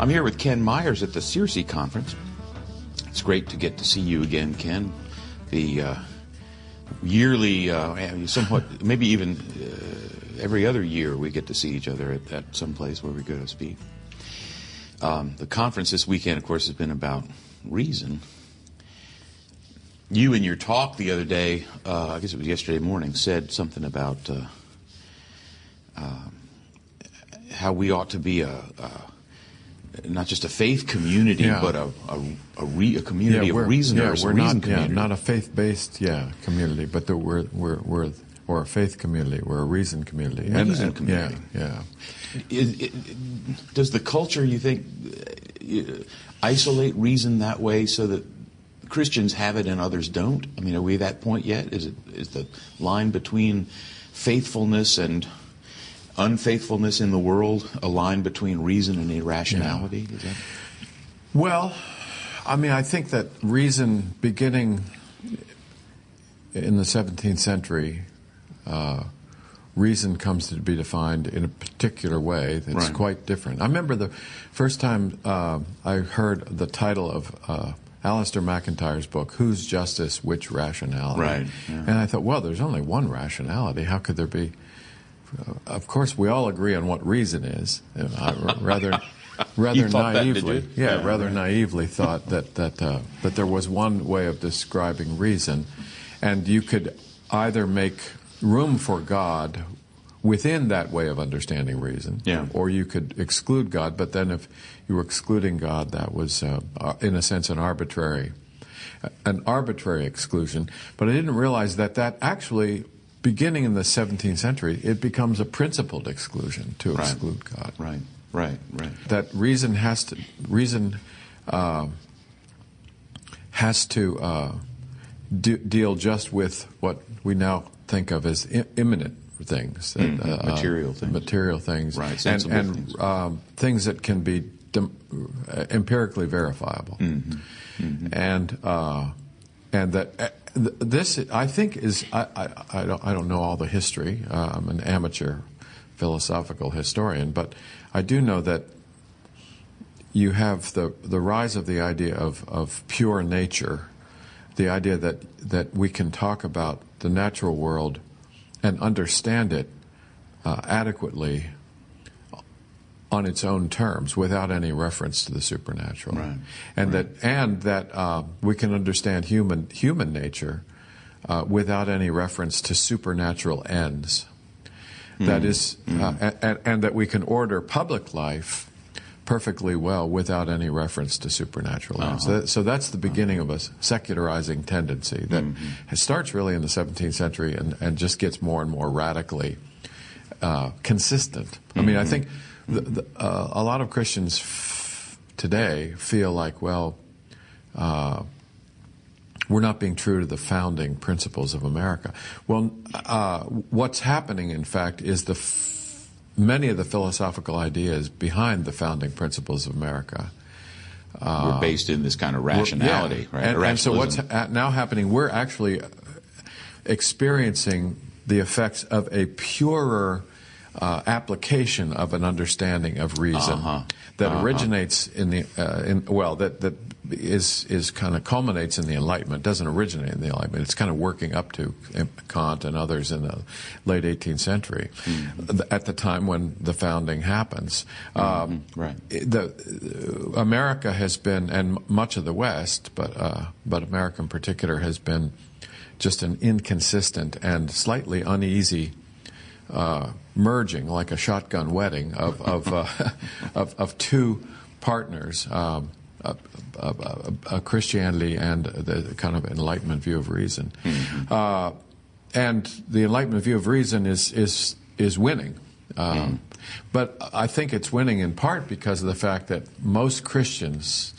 I'm here with Ken Myers at the CIRCE conference. It's great to get to see you again, Ken. The yearly, somewhat, maybe even every other year we get to see each other at some place where we go to speak. The conference this weekend, of course, has been about reason. You in your talk the other day, I guess it was yesterday morning, said something about how we ought to be not just a faith community, but a community of reasoners. We're not a faith-based community, but we're a faith community. We're a reason community. Reason community. Does the culture, you think, isolate reason that way so that Christians have it and others don't? I mean, are we at that point yet? Is the line between faithfulness and unfaithfulness in the world a line between reason and irrationality? Yeah. Well, I mean, I think that reason, beginning in the 17th century, reason comes to be defined in a particular way that's quite different. I remember the first time I heard the title of Alistair McIntyre's book, Whose Justice, Which Rationality? Right. Yeah. And I thought, well, there's only one rationality. How could there be? Of course, we all agree on what reason is. Rather naively, naively thought that there was one way of describing reason, and you could either make room for God within that way of understanding reason, or you could exclude God. But then, if you were excluding God, that was, in a sense, an arbitrary exclusion. But I didn't realize that actually, beginning in the 17th century, it becomes a principled exclusion to exclude God. Right. That reason has to deal just with what we now think of as imminent things, material things, right? Sensible things. Things that can be empirically verifiable, and that. This, I think, is I don't know all the history. I'm an amateur philosophical historian, but I do know that you have the rise of the idea of pure nature, the idea that we can talk about the natural world and understand it adequately on its own terms, without any reference to the supernatural, that we can understand human nature without any reference to supernatural ends. That is, and that we can order public life perfectly well without any reference to supernatural ends. So that's the beginning of a secularizing tendency that starts really in the 17th century and just gets more and more radically consistent. I mean, I think. A lot of Christians today feel like, well, we're not being true to the founding principles of America. Well, what's happening, in fact, is many of the philosophical ideas behind the founding principles of America were based in this kind of rationality, right? And so what's now happening, we're actually experiencing the effects of a purer application of an understanding of reason that originates in the that is kind of culminates in the Enlightenment. Doesn't originate in the Enlightenment. It's kind of working up to Kant and others in the late 18th century, at the time when the founding happens. America has been, and much of the West, but America in particular, has been just an inconsistent and slightly uneasy merging, like a shotgun wedding of two partners, Christianity and the kind of Enlightenment view of reason. And the Enlightenment view of reason is winning. But I think it's winning in part because of the fact that most Christians,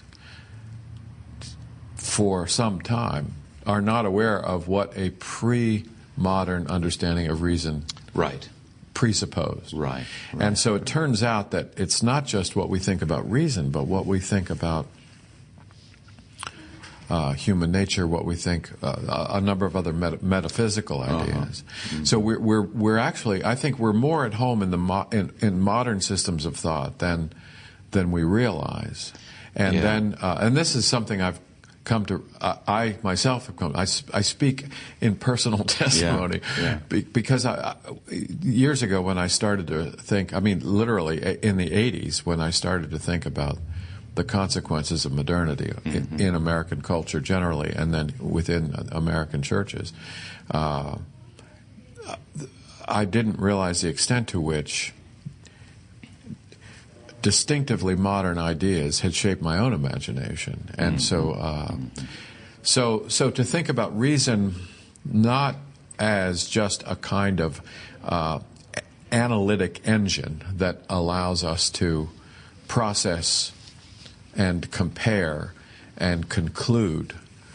for some time, are not aware of what a pre-modern understanding of reason presupposed. And so it turns out that it's not just what we think about reason, but what we think about human nature, what we think, a number of other metaphysical ideas. So we're actually, I think we're more at home in modern systems of thought than than we realize. And then, and this is something I've come to, I myself have come, I speak in personal testimony because years ago when I started to think, I mean, literally in the 80s when I started to think about the consequences of modernity in American culture generally and then within American churches, I didn't realize the extent to which distinctively modern ideas had shaped my own imagination. And so to think about reason not as just a kind of analytic engine that allows us to process and compare and conclude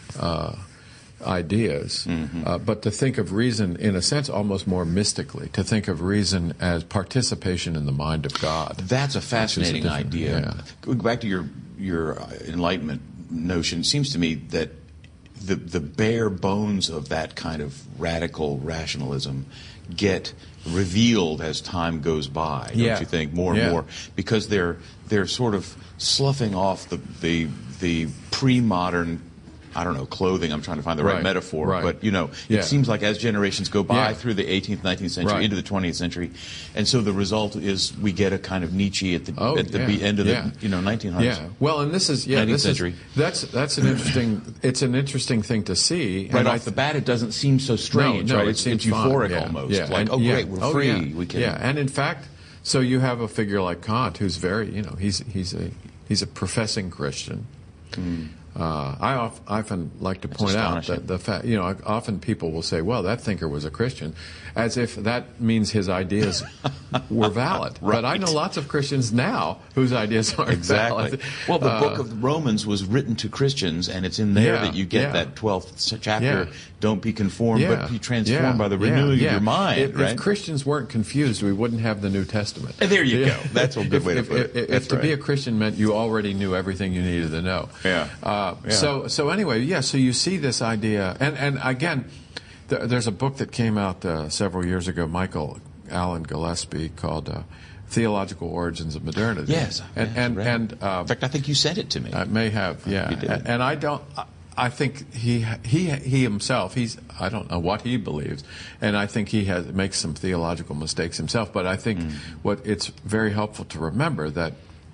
ideas, but to think of reason in a sense almost more mystically, to think of reason as participation in the mind of God. That's a fascinating idea. Yeah. Going back to your Enlightenment notion, it seems to me that the bare bones of that kind of radical rationalism get revealed as time goes by, don't you think, more and more, because they're sort of sloughing off the pre-modern, I don't know, clothing. I'm trying to find the right metaphor. Right. But, it seems like as generations go by through the 18th, 19th century, into the 20th century, and so the result is we get a kind of Nietzsche at the end of the 1900s. Yeah. Well, and this is 19th century. That's an interesting. It's an interesting thing to see. Right off the bat, it doesn't seem so strange. No, right? it seems euphoric fun. almost. Yeah. Like, great, we're free. We can. Yeah, and in fact, so you have a figure like Kant, who's very, he's a professing Christian. I often like to point out that the fact, often people will say, well, that thinker was a Christian, as if that means his ideas were valid. Right. But I know lots of Christians now whose ideas aren't valid. Well, the book of Romans was written to Christians, and it's in there that you get that 12th chapter, don't be conformed, but be transformed by the renewing of your mind. If Christians weren't confused, we wouldn't have the New Testament. And there you go. That's a good way to put it. If to be a Christian meant you already knew everything you needed to know. So anyway, so you see this idea, and again, there's a book that came out several years ago, Michael Allen Gillespie, called Theological Origins of Modernity. Yes, and in fact, I think you sent it to me. I may have, You did. and I don't. I think he himself, I don't know what he believes, and I think he makes some theological mistakes himself. But I think it's very helpful to remember that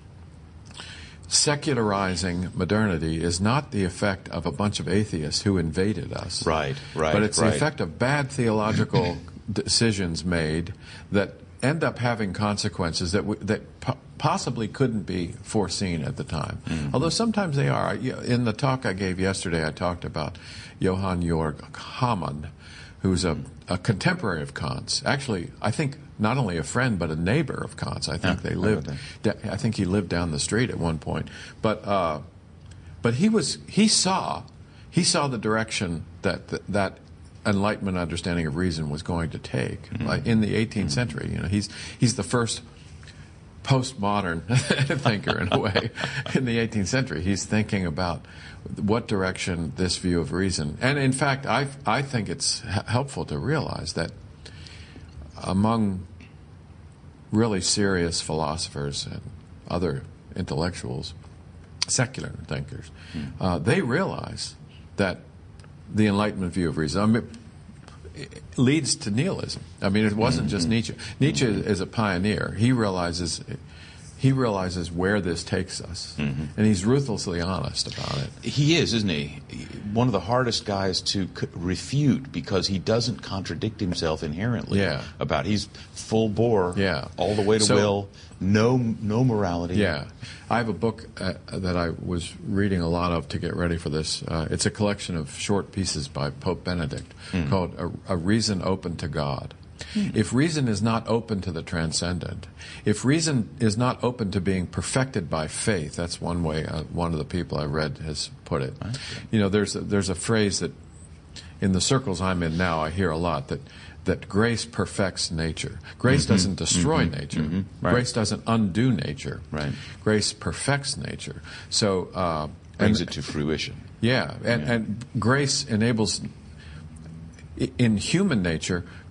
secularizing modernity is not the effect of a bunch of atheists who invaded us. Right. But it's the effect of bad theological decisions made that end up having consequences that possibly couldn't be foreseen at the time. Although sometimes they are. In the talk I gave yesterday, I talked about Johann Georg Hamann, who's a contemporary of Kant's. Actually, I think not only a friend but a neighbor of Kant's. I think they lived. I think he lived down the street at one point. But he saw the direction that Enlightenment understanding of reason was going to take in the 18th century. He's the first postmodern thinker in a way in the 18th century. He's thinking about what direction this view of reason, and in fact, I think it's helpful to realize that among really serious philosophers and other intellectuals, secular thinkers, they realize that the Enlightenment view of reason leads to nihilism. I mean, it wasn't just Nietzsche. Nietzsche is a pioneer. He realizes where this takes us, and he's ruthlessly honest about it. He is, isn't he? One of the hardest guys to refute because he doesn't contradict himself inherently about. He's full bore, all the way to will, no morality. Yeah. I have a book that I was reading a lot of to get ready for this. It's a collection of short pieces by Pope Benedict called A Reason Open to God. If reason is not open to the transcendent, if reason is not open to being perfected by faith, that's one way one of the people I read has put it. There's a phrase that in the circles I'm in now I hear a lot, that grace perfects nature. Grace doesn't destroy nature. Grace doesn't undo nature. Grace perfects nature. So brings it to fruition. And grace enables. In human nature,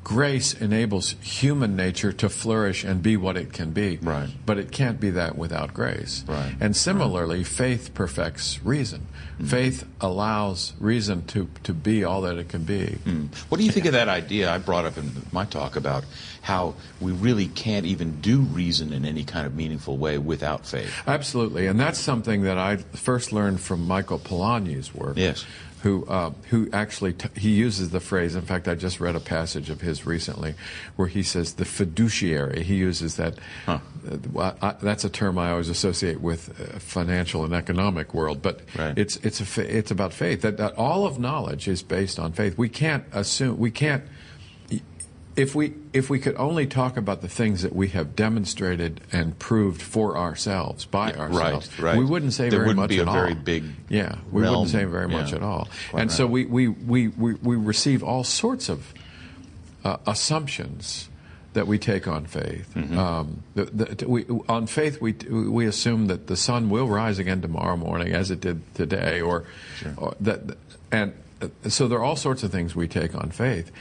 grace enables human nature to flourish and be what it can be. Right. But it can't be that without grace. Right. And similarly, faith perfects reason. Faith allows reason to be all that it can be. What do you think of that idea I brought up in my talk about how we really can't even do reason in any kind of meaningful way without faith? Absolutely. And that's something that I first learned from Michael Polanyi's work. Yes. Who actually he uses the phrase. In fact, I just read a passage of his recently where he says the fiduciary. He uses that. That's a term I always associate with financial and economic world, but right. it's about faith. That all of knowledge is based on faith. We can't assume. We can't. If we could only talk about the things that we have demonstrated and proved for ourselves by ourselves, right. we wouldn't say very much at all. There wouldn't be a very big we realm. wouldn't say very much at all. Quite and right. so we receive all sorts of assumptions that we take on faith. On faith, we assume that the sun will rise again tomorrow morning, as it did today, or that, and so there are all sorts of things we take on faith.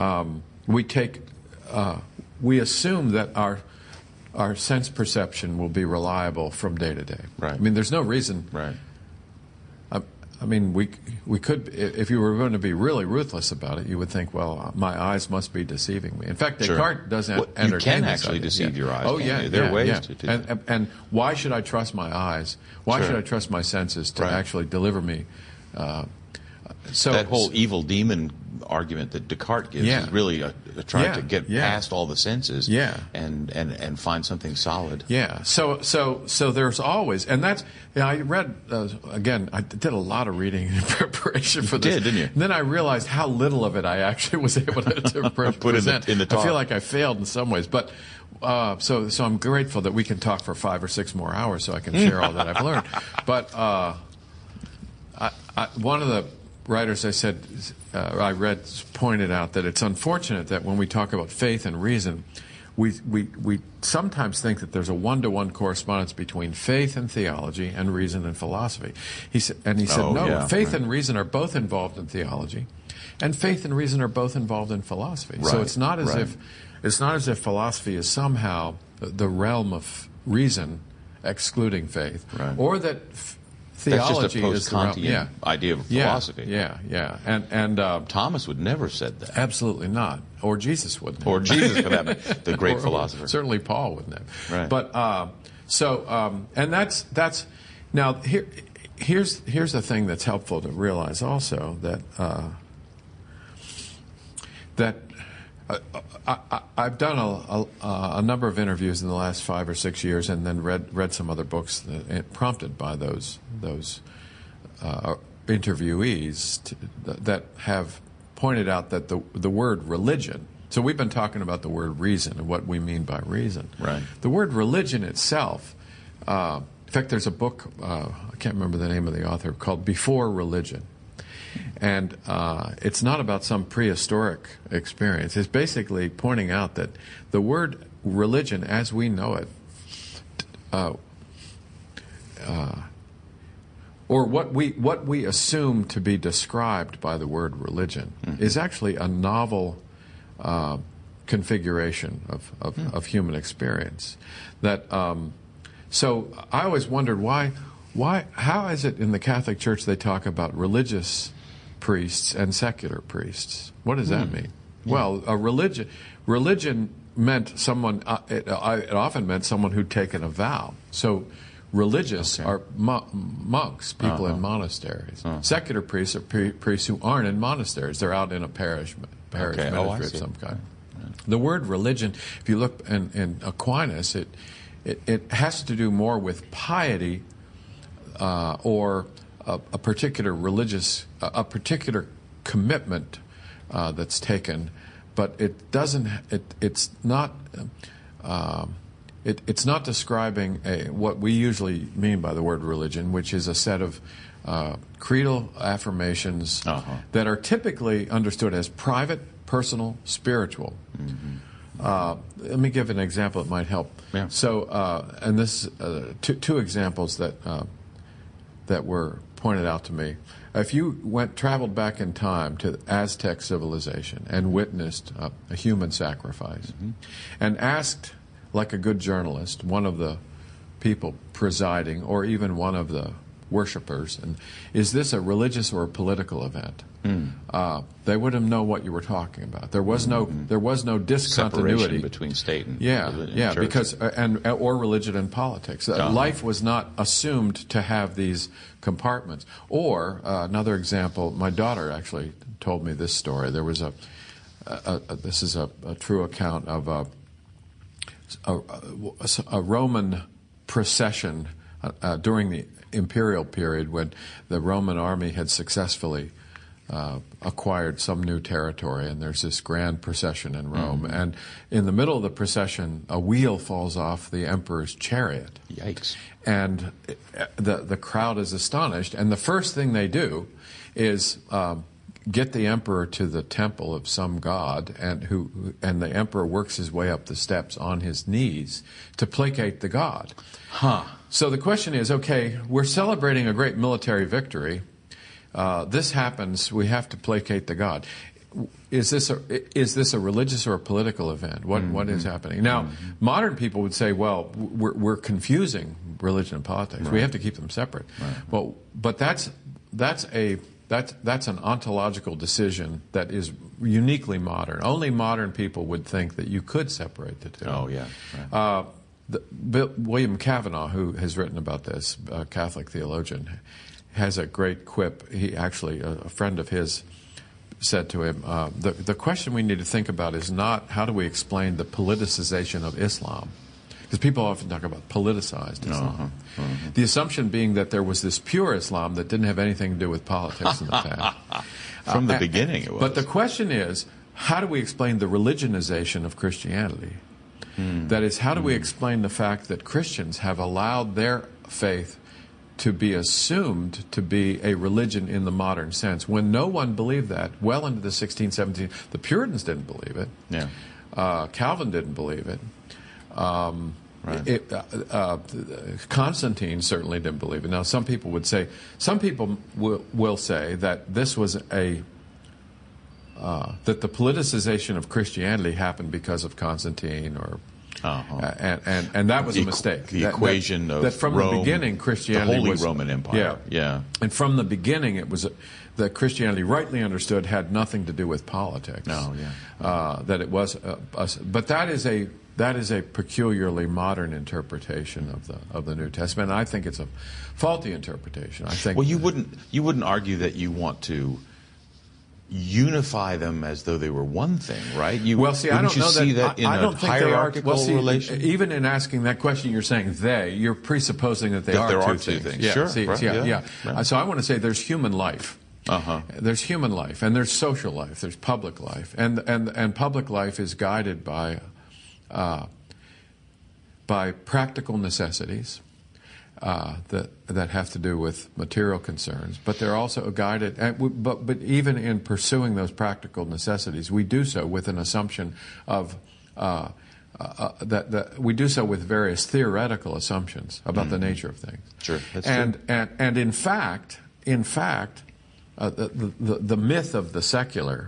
We assume that our sense perception will be reliable from day to day. Right. I mean, there's no reason. Right. I mean, we could, if you were going to be really ruthless about it, you would think, well, my eyes must be deceiving me. In fact, Descartes doesn't entertain you can this actually idea. deceive your eyes. Oh, yeah. There are ways to do that. And why should I trust my eyes? Why should I trust my senses to actually deliver me? So that whole evil demon argument that Descartes gives is really trying to get past all the senses and find something solid. Yeah. So there's always, and that's, I read, again, I did a lot of reading in preparation for this. Didn't you? And then I realized how little of it I actually was able to present. in the talk. I feel like I failed in some ways, but so I'm grateful that we can talk for 5 or 6 more hours so I can share all that I've learned. But one of the writers I read pointed out that it's unfortunate that when we talk about faith and reason, we sometimes think that there's a one-to-one correspondence between faith and theology and reason and philosophy. He said, faith and reason are both involved in theology, and faith and reason are both involved in philosophy. Right. So it's not as if philosophy is somehow the realm of reason excluding faith, or that theology that's just a post-Kantian idea of philosophy. Yeah. And Thomas would never have said that. Absolutely not. Or Jesus wouldn't have. Or Jesus, for that matter, the great philosopher. Certainly Paul wouldn't have. Right. But and that's now here's the thing that's helpful to realize also that I've done a number of interviews in the last 5 or 6 years, and then read some other books prompted by those interviewees that have pointed out that the word religion. So we've been talking about the word reason and what we mean by reason. Right. The word religion itself. In fact, there's a book I can't remember the name of the author called Before Religion. And it's not about some prehistoric experience. It's basically pointing out that the word religion, as we know it, or what we assume to be described by the word religion, is actually a novel configuration of human experience. That so I always wondered how is it in the Catholic Church they talk about religious priests and secular priests? What does that mean? Well, a religion meant someone. It often meant someone who'd taken a vow. So religious are monks, people in monasteries. Secular priests are priests who aren't in monasteries. They're out in a parish ministry of some kind. The word religion, if you look in Aquinas, it has to do more with piety or a particular religious, a particular commitment that's taken, but it doesn't. It's not. It's not describing what we usually mean by the word religion, which is a set of creedal affirmations that are typically understood as private, personal, spiritual. Let me give an example that might help. Yeah. So, and this two examples that were pointed out to me. if you traveled back in time to Aztec civilization and witnessed a human sacrifice, and asked, like a good journalist, one of the people presiding, or even one of the worshipers, and is this a religious or a political event? They wouldn't know what you were talking about. There was no discontinuity separation between state and church. Because or religion and politics. Life was not assumed to have these compartments. Or another example, my daughter actually told me this story. There was this is a true account of a Roman procession during the imperial period, when the Roman army had successfully acquired some new territory, and there's this grand procession in Rome. And in the middle of the procession, a wheel falls off the emperor's chariot. Yikes. And the crowd is astonished, and the first thing they do is get the emperor to the temple of some god, and the emperor works his way up the steps on his knees to placate the god. So the question is, okay, we're celebrating a great military victory. This happens, we have to placate the god. Is this a religious or a political event? What is happening? Now, modern people would say, well, we're confusing religion and politics. We have to keep them separate. Well, but that's an ontological decision that is uniquely modern. Only modern people would think that you could separate the two. Oh, yeah. William Cavanaugh, who has written about this, a Catholic theologian, has a great quip. He actually, a friend of his said to him, the question we need to think about is not how do we explain the politicization of Islam, because people often talk about politicized Islam. The assumption being that there was this pure Islam that didn't have anything to do with politics in the past. From the beginning it was. But the question is, how do we explain the religionization of Christianity? That is, how do we explain the fact that Christians have allowed their faith to be assumed to be a religion in the modern sense, when no one believed that well into the 16th, 17th. The Puritans didn't believe it. Yeah. Calvin didn't believe it. Constantine certainly didn't believe it. Now, some people will say that this was that the politicization of Christianity happened because of Constantine, or and that was a mistake. The equation of from Rome, the beginning, Christianity the Holy was Roman Empire. Yeah. And from the beginning, it was that Christianity, rightly understood, had nothing to do with politics. That it was, but that is a peculiarly modern interpretation of the New Testament. And I think it's a faulty interpretation. I think. Well, you wouldn't argue that you want to unify them as though they were one thing, right? I don't know that in a hierarchical relation? Even in asking that question, you're saying you're presupposing that there are two things. Yeah, sure. So I want to say there's human life. There's human life, and there's social life, there's public life, and public life is guided by practical necessities that have to do with material concerns, but they're also guided. But even in pursuing those practical necessities, we do so with an assumption of that we do so with various theoretical assumptions about the nature of things. Sure, that's true. And in fact, the myth of the secular.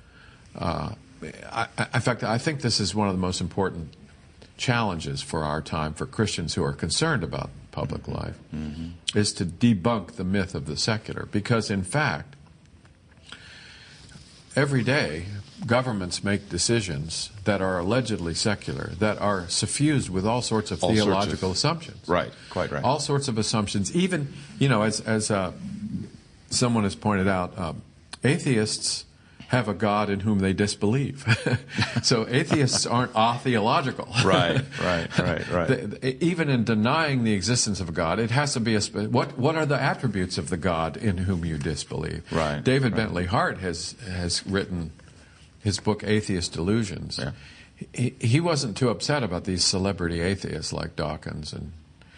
In fact, I think this is one of the most important challenges for our time for Christians who are concerned about public life, is to debunk the myth of the secular. Because, in fact, every day governments make decisions that are allegedly secular, that are suffused with all sorts of theological assumptions. Right, quite right. All sorts of assumptions. Even, as someone has pointed out, atheists have a God in whom they disbelieve. So atheists aren't atheological. Right. Even in denying the existence of a God, it has to be what are the attributes of the God in whom you disbelieve? Right. David Bentley Hart has written his book Atheist Delusions. Yeah. He wasn't too upset about these celebrity atheists like Dawkins and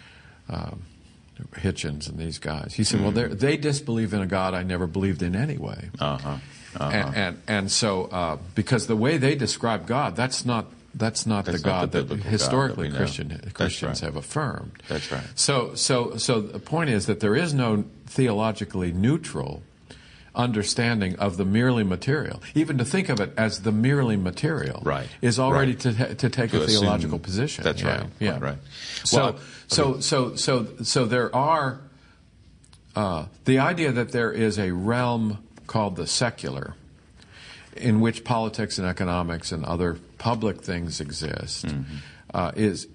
Hitchens and these guys. He said, well, they disbelieve in a God I never believed in anyway. And so because the way they describe God, that's not the God that historically Christians have affirmed. That's right. So the point is that there is no theologically neutral understanding of the merely material. Even to think of it as the merely material Right. is already Right. to take To a theological assume- position. That's Yeah, right. Yeah. Right. So, Well, so there are the idea that there is a realm called the secular, in which politics and economics and other public things exist, that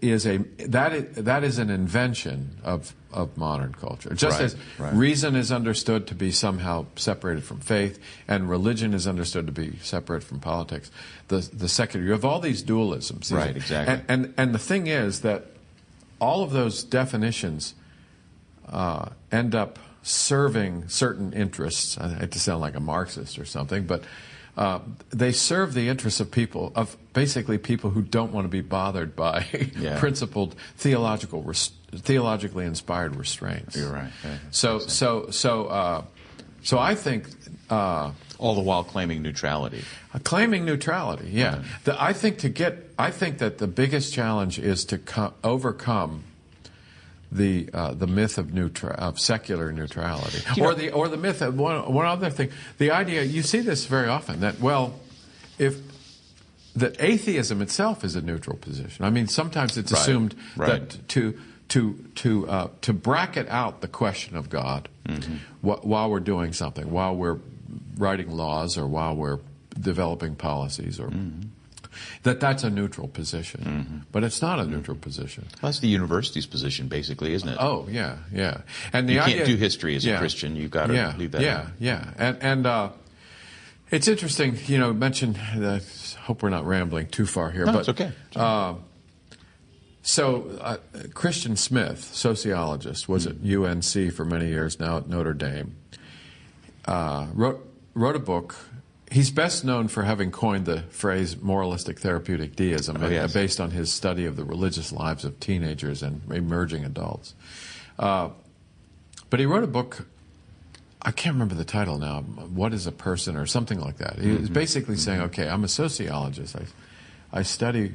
is an invention of modern culture. Just Right, as right. reason is understood to be somehow separated from faith, and religion is understood to be separate from politics, the secular. You have all these dualisms. Right, exactly. And the thing is that all of those definitions end up serving certain interests. I hate to sound like a Marxist or something, but they serve the interests of people, of basically people who don't want to be bothered by Yeah. principled theologically inspired restraints. You're right. Yeah. So I think All the while claiming neutrality. claiming neutrality. Yeah, I think that the biggest challenge is to overcome the myth of secular neutrality, or the myth of one other thing. The idea, you see this very often, that that atheism itself is a neutral position. I mean, sometimes it's Right, assumed right. that to bracket out the question of God while we're doing something, while we're writing laws or while we're developing policies, or that's a neutral position. But it's not a neutral position. Well, that's the university's position, basically, isn't it? Oh, yeah, yeah. And You can't do history as a Christian. You've got to leave that in. Yeah. And it's interesting, mention that. Hope we're not rambling too far here. No, but it's okay. So Christian Smith, sociologist, was at UNC for many years, now at Notre Dame, wrote a book. He's best known for having coined the phrase moralistic therapeutic deism, yes. based on his study of the religious lives of teenagers and emerging adults. But he wrote a book, I can't remember the title now, What is a Person, or something like that. He was basically saying, okay, I'm a sociologist. I study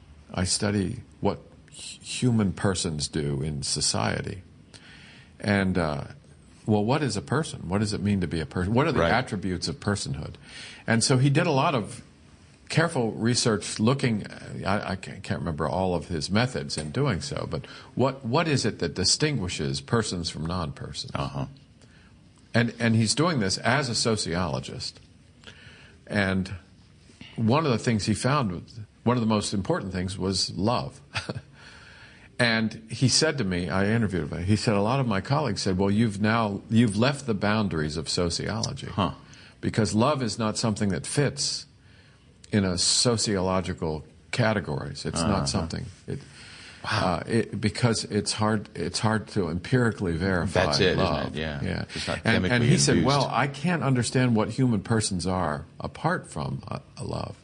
what human persons do in society. And what is a person? What does it mean to be a person? What are the attributes of personhood? And so he did a lot of careful research looking, I can't remember all of his methods in doing so, but what is it that distinguishes persons from non-persons? And he's doing this as a sociologist. And one of the things he found, one of the most important things, was love. And he said to me, I interviewed him, he said, a lot of my colleagues said, well, you've left the boundaries of sociology. Because love is not something that fits in a sociological categories. It's not something. Because it's hard to empirically verify. That's it, love. isn't it? Yeah. It's not And chemically he said, induced. well, I can't understand what human persons are apart from a love.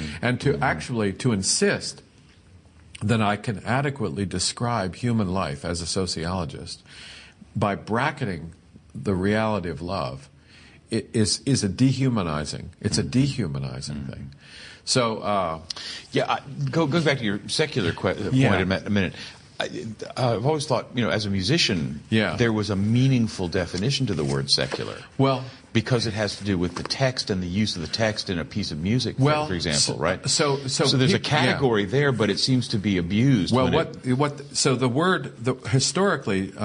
To insist that I can adequately describe human life as a sociologist by bracketing the reality of love is a dehumanizing. It's a dehumanizing thing. So goes back to your secular point in a minute. I've always thought, as a musician, there was a meaningful definition to the word secular. Well, because it has to do with the text and the use of the text in a piece of music, for example, right? So there's a category there, but it seems to be abused. Well, so the word historically.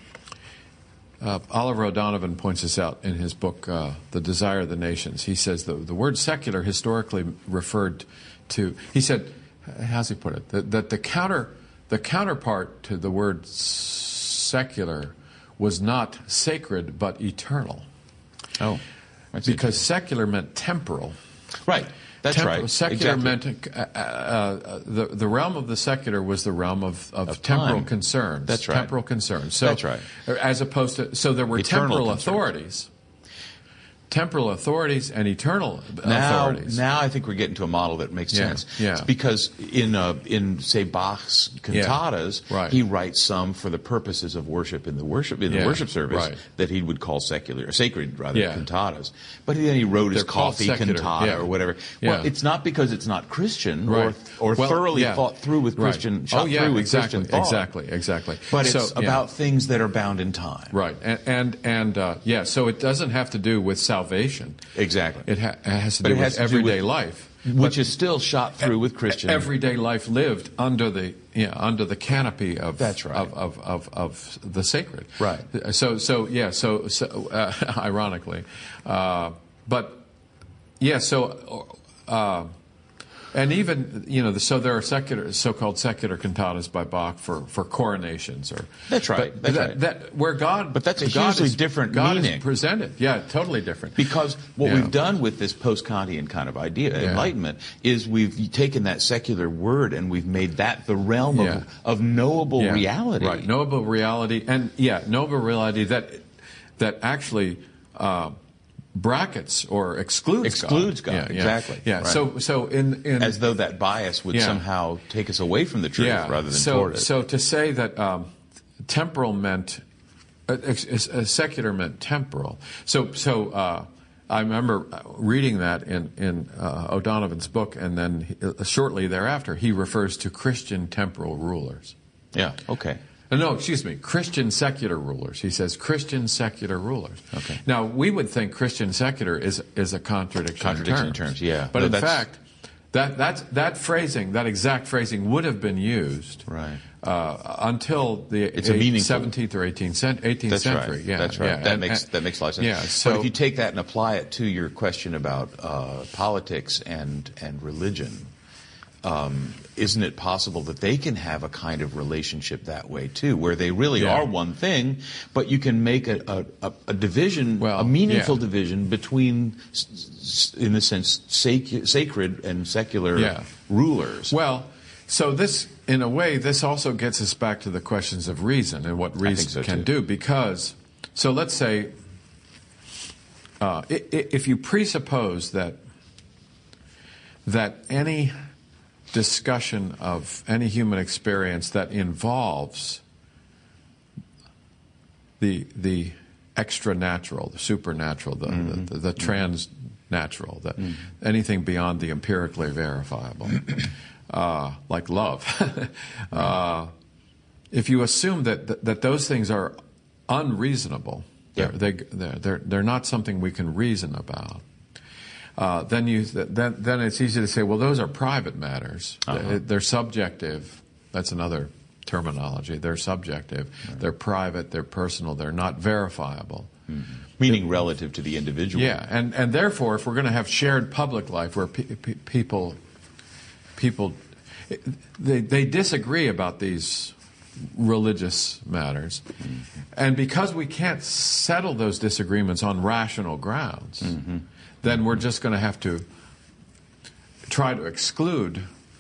Oliver O'Donovan points this out in his book, The Desire of the Nations. He says the word secular historically referred to, he said, how's he put it, that the counterpart to the word secular was not sacred but eternal. Oh. Because secular meant temporal. Right. That's right. Secular meant the realm of the secular was the realm of temporal time. concerns. That's right. Temporal concerns. So, that's right. As opposed to, so there were Eternal temporal authorities and eternal authorities. Now I think we're getting to a model that makes sense. Yeah. It's because in say Bach's cantatas, he writes some for the purposes of worship in the worship service that he would call sacred cantatas. But then he wrote his coffee cantata or whatever. Well, it's not because it's not Christian or thoroughly thought through with Christian Christian thought. Exactly. But it's about things that are bound in time. Right. So it doesn't have to do with salvation. Exactly. It has to do with everyday life. Which is still shot through with Christian. Everyday life lived under the canopy of That's right. of the sacred. Right. So ironically, but yeah. And even so there are so-called secular cantatas by Bach for coronations or that's right. Where God, but that's a hugely different God meaning. is presented. Yeah, totally different. Because what we've done with this post-Kantian kind of idea, enlightenment, is we've taken that secular word and we've made that the realm of knowable reality. Right, knowable reality, and knowable reality that actually. Brackets or excludes God. God. Exactly. Yeah. Right. So in as though that bias would somehow take us away from the truth rather than toward it. So to say that temporal meant secular meant temporal. So I remember reading that in O'Donovan's book, and then shortly thereafter he refers to Christian temporal rulers. Yeah. Okay. No, excuse me, Christian secular rulers. He says Christian secular rulers. Okay. Now, we would think Christian secular is a contradiction in terms. Yeah. But in fact, that phrasing, that exact phrasing would have been used until the 17th or 18th century. That's right. Yeah, that's right. That makes a lot of sense. Yeah, so, but if you take that and apply it to your question about politics and religion, isn't it possible that they can have a kind of relationship that way too, where they really are one thing, but you can make a division, a meaningful division between, in a sense, sacred and secular rulers? Well, so this, in a way, this also gets us back to the questions of reason and what reason can do. Because, so let's say, if you presuppose that any discussion of any human experience that involves the extra-natural, the supernatural, the trans-natural, anything beyond the empirically verifiable, like love. If you assume that those things are unreasonable, they're not something we can reason about. Then it's easy to say, well, those are private matters. They're subjective. That's another terminology. They're subjective. They're private. They're personal. They're not verifiable. Meaning relative to the individual. Yeah, and therefore, if we're going to have shared public life where people they disagree about these religious matters, and because we can't settle those disagreements on rational grounds, then we're just going to have to try to exclude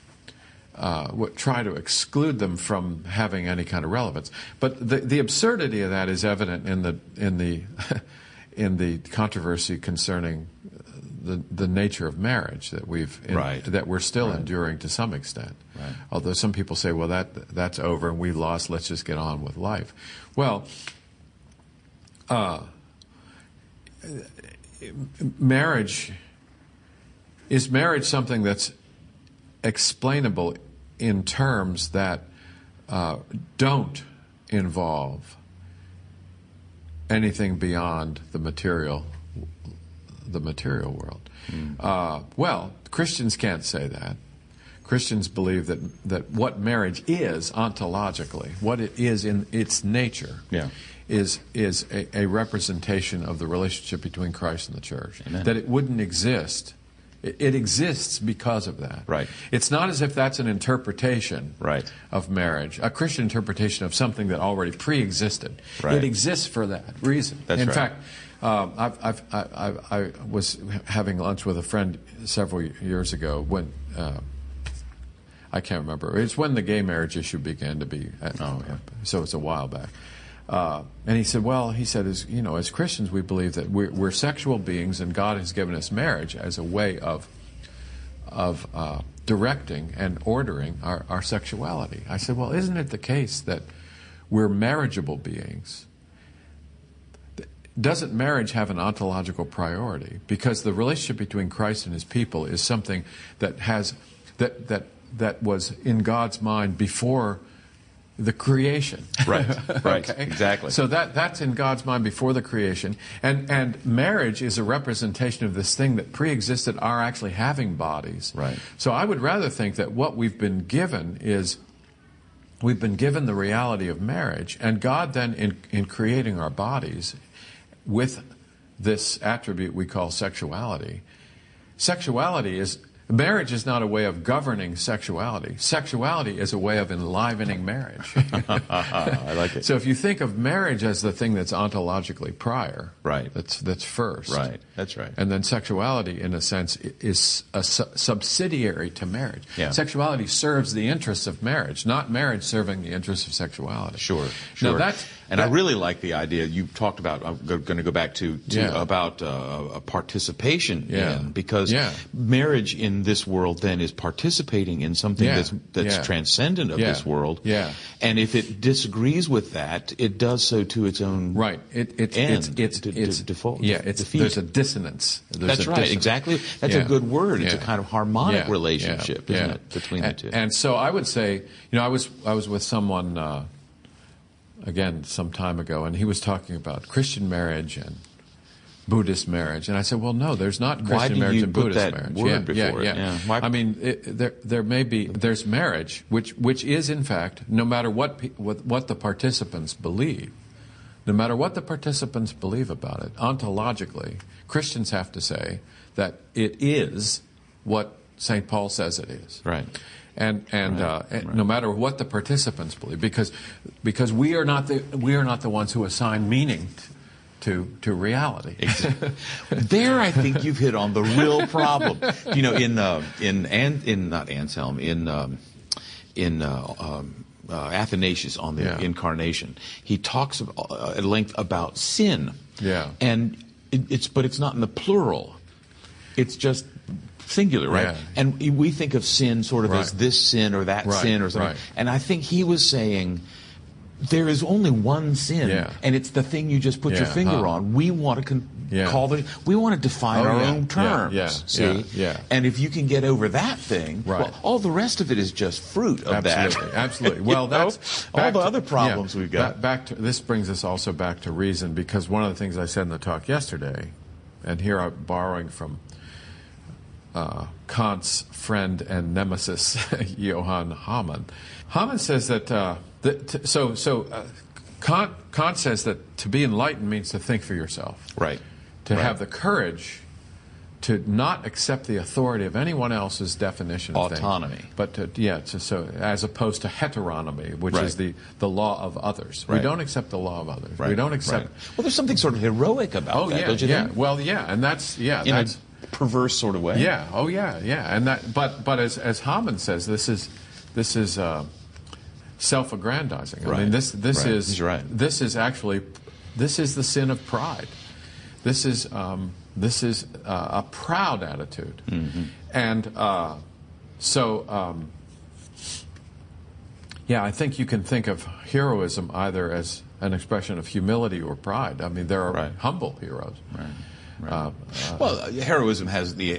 them from having any kind of relevance. But the absurdity of that is evident in the controversy concerning the nature of marriage that we're still enduring to some extent. Right. Although some people say, well, that's over and we've lost. Let's just get on with life. Well. Is marriage something that's explainable in terms that don't involve anything beyond the material world? Well, Christians can't say that. Christians believe that what marriage is ontologically, what it is in its nature, is a representation of the relationship between Christ and the church. Amen. That it wouldn't exist. It exists because of that. Right. It's not as if that's an interpretation of marriage, a Christian interpretation of something that already pre-existed. Right. It exists for that reason. In fact, I was having lunch with a friend several years ago when I can't remember. It's when the gay marriage issue began to be. So it's a while back. And he said, as Christians, we believe that we're sexual beings, and God has given us marriage as a way of directing and ordering our sexuality. I said, well, isn't it the case that we're marriageable beings? Doesn't marriage have an ontological priority? Because the relationship between Christ and His people is something that was in God's mind before the creation. Right, right, Okay? exactly. So that's in God's mind before the creation. And marriage is a representation of this thing that pre-existed our actually having bodies. Right. So I would rather think that what we've been given is, we've been given the reality of marriage, and God then, in creating our bodies with this attribute we call sexuality, marriage is not a way of governing sexuality. Sexuality is a way of enlivening marriage. I like it. So if you think of marriage as the thing that's ontologically prior, Right. that's first. Right, that's right. And then sexuality, in a sense, is a subsidiary to marriage. Yeah. Sexuality serves the interests of marriage, not marriage serving the interests of sexuality. Sure. Now I really like the idea you talked about. I'm going to go back to Yeah. about participation Yeah. in, because Yeah. marriage in this world then is participating in something Yeah. that's Yeah. transcendent of Yeah. this world. Yeah. And if it disagrees with that, it does so to its own Right. It's default. Yeah. defeat. There's a dissonance. That's right. Exactly. That's Yeah. a good word. It's a Yeah. kind of harmonic Yeah. relationship, Yeah. isn't Yeah. it, between the two? And so I would say, I was with someone again some time ago, and he was talking about Christian marriage and Buddhist marriage, and I said, well, no, there's not Why Christian did marriage you and put Buddhist that marriage. word before it? Yeah. Why- I mean, there's marriage, which is in fact, no matter what the participants believe, no matter what the participants believe about it, ontologically, Christians have to say that it is what St. Paul says it is. Right. And no matter what the participants believe, because we are not the ones who assign meaning to reality. Exactly. There, I think you've hit on the real problem. In Athanasius on the Incarnation, he talks at length about sin. Yeah. And but it's not in the plural. It's just singular, right? Yeah. And we think of sin sort of as this sin or that sin or something. Right. And I think he was saying there is only one sin, Yeah. and it's the thing you just put your Yeah, finger on. We want to we want to define our own terms. See, yeah. And if you can get over that thing, Right. well, all the rest of it is just fruit of Absolutely, that. absolutely. Well, that's all back the to- other problems yeah, we've got. Back to this brings us also back to reason, because one of the things I said in the talk yesterday, and here I'm borrowing from Kant's friend and nemesis Johann Hamann. Hamann says that Kant says that to be enlightened means to think for yourself, Right. to Right. have the courage to not accept the authority of anyone else's definition of Autonomy. things, but so as opposed to heteronomy, which Right. is the law of others. We Right. don't accept the law of others. Right. We don't accept. Right. Well, there's something sort of heroic about that, don't you think? Well, yeah, and that's In a perverse sort of way. yeah. Oh, yeah, yeah. And that, but as Hamann says, this is self-aggrandizing. I Right. mean, this Right. is He's right. this is the sin of pride. This is a proud attitude, and I think you can think of heroism either as an expression of humility or pride. I mean, there are Right. humble heroes. Right. Well, heroism has the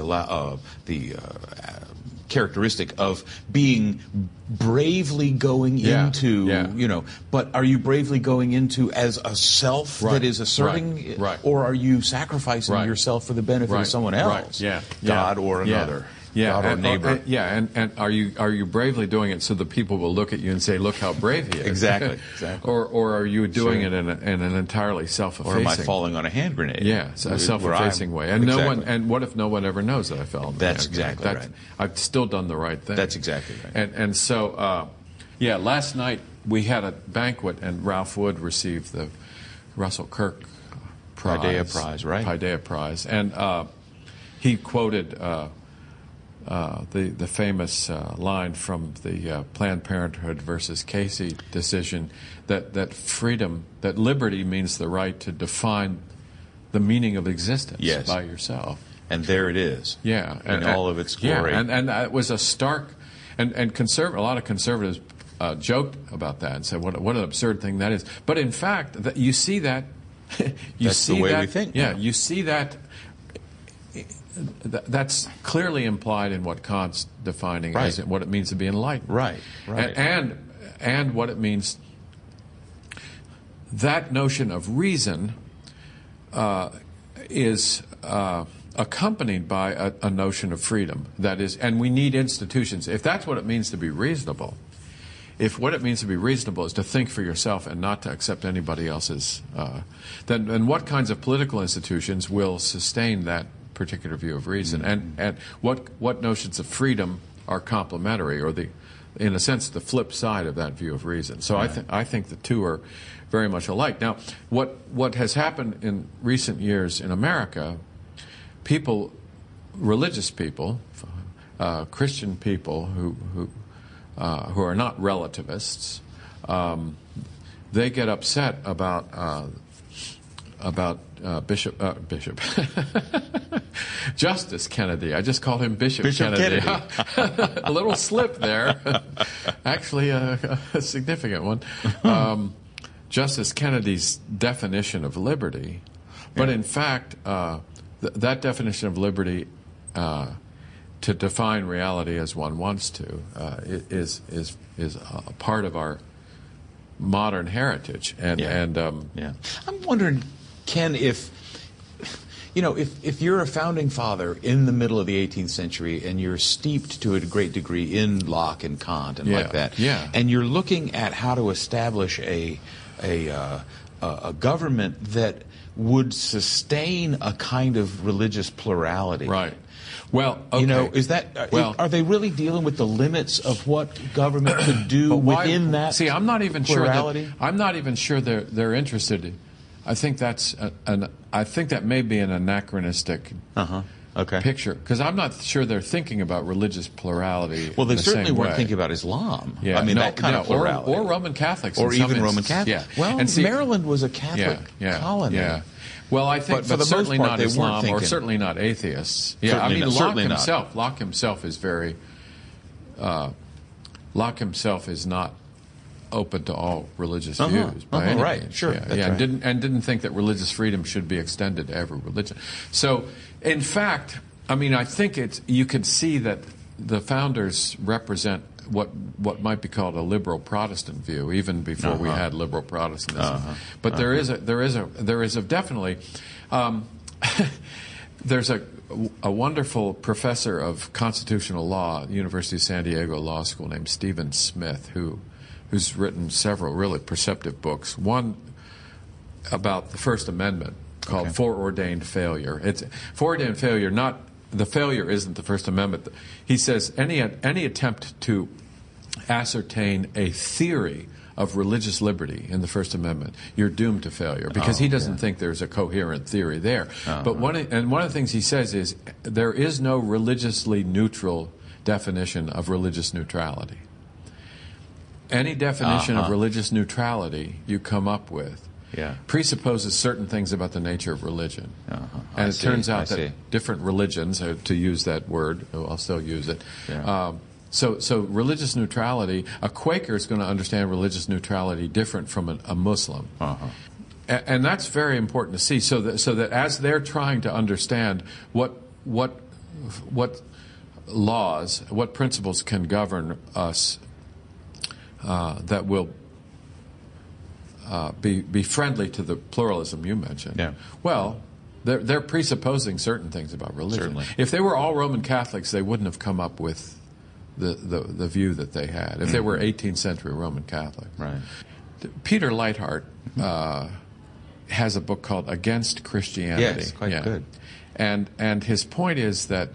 characteristic of being bravely going into, but are you bravely going into as a self Right. that is asserting, Right. or are you sacrificing Right. yourself for the benefit Right. of someone Right. else? Yeah. God or another. Yeah. God or neighbor. And are you bravely doing it so that people will look at you and say, "Look how brave he is"? Exactly. or are you doing it in an entirely self-effacing? Or am I falling on a hand grenade? Yeah, it's a self-effacing way. And exactly. and what if no one ever knows that I fell on the That's hand grenade? exactly right. I've still done the right thing. That's exactly right. And so last night we had a banquet, and Ralph Wood received the Russell Kirk Prize. Paideia Prize, right. Paideia Prize. And he quoted the famous line from the Planned Parenthood versus Casey decision that freedom, that liberty means the right to define the meaning of existence by yourself. And there it is. Yeah, in all of its glory. Yeah, and it was a stark, and a lot of conservatives joked about that and said, "What an absurd thing that is." But in fact, you see that. That's the way we think. Yeah, you see that. That's clearly implied in what Kant's defining as what it means to be enlightened. Right. And and what it means. That notion of reason is accompanied by a notion of freedom. That is, and we need institutions. If that's what it means to be reasonable, if what it means to be reasonable is to think for yourself and not to accept anybody else's, then what kinds of political institutions will sustain that particular view of reason? And what notions of freedom are complementary, or in a sense, the flip side of that view of reason? So I think the two are very much alike. Now, what has happened in recent years in America, religious people, Christian people who are not relativists, they get upset about Justice Kennedy. I just called him Bishop Kennedy. A little slip there. Actually, a significant one. Justice Kennedy's definition of liberty. But in fact, that definition of liberty, to define reality as one wants to, is a part of our modern heritage. I'm wondering, Ken, if you're a founding father in the middle of the 18th century and you're steeped to a great degree in Locke and Kant and like that, and you're looking at how to establish a government that would sustain a kind of religious plurality. Right. Well, okay. Is that are they really dealing with the limits of what government could do within that? See, I'm not even plurality? sure. I'm not even sure they're interested. I think that may be an anachronistic picture, because I'm not sure they're thinking about religious plurality. Well, they certainly weren't thinking about Islam. Yeah. I mean, that kind of plurality, or Roman Catholics, or even Roman Catholics. Yeah. Well, Maryland was a Catholic colony. Yeah. Well, I think, but certainly not Islam, or certainly not atheists. Yeah, Locke himself is very. Locke himself is not open to all religious views by any means. Sure. And didn't think that religious freedom should be extended to every religion. So, in fact, I mean, I think you could see that the founders represent what might be called a liberal Protestant view, even before we had liberal Protestantism. But there is a definitely there's a wonderful professor of constitutional law at the University of San Diego Law School named Stephen Smith, who's written several really perceptive books. One about the First Amendment called Foreordained Failure. It's foreordained failure. Not the failure isn't the First Amendment. He says any attempt to ascertain a theory of religious liberty in the First Amendment, you're doomed to failure, because he doesn't think there's a coherent theory there. But one of the things he says is there is no religiously neutral definition of religious neutrality. Any definition of religious neutrality you come up with presupposes certain things about the nature of religion. And it turns out that different religions, to use that word, I'll still use it, so religious neutrality, a Quaker is going to understand religious neutrality different from a Muslim. And that's very important to see, so that as they're trying to understand what laws, what principles can govern us that will be friendly to the pluralism you mentioned. Well, they're presupposing certain things about religion. Certainly. If they were all Roman Catholics, they wouldn't have come up with the view that they had. If they were 18th century Roman Catholics. Right. Peter Leithart has a book called Against Christianity. Yes, quite good. And his point is that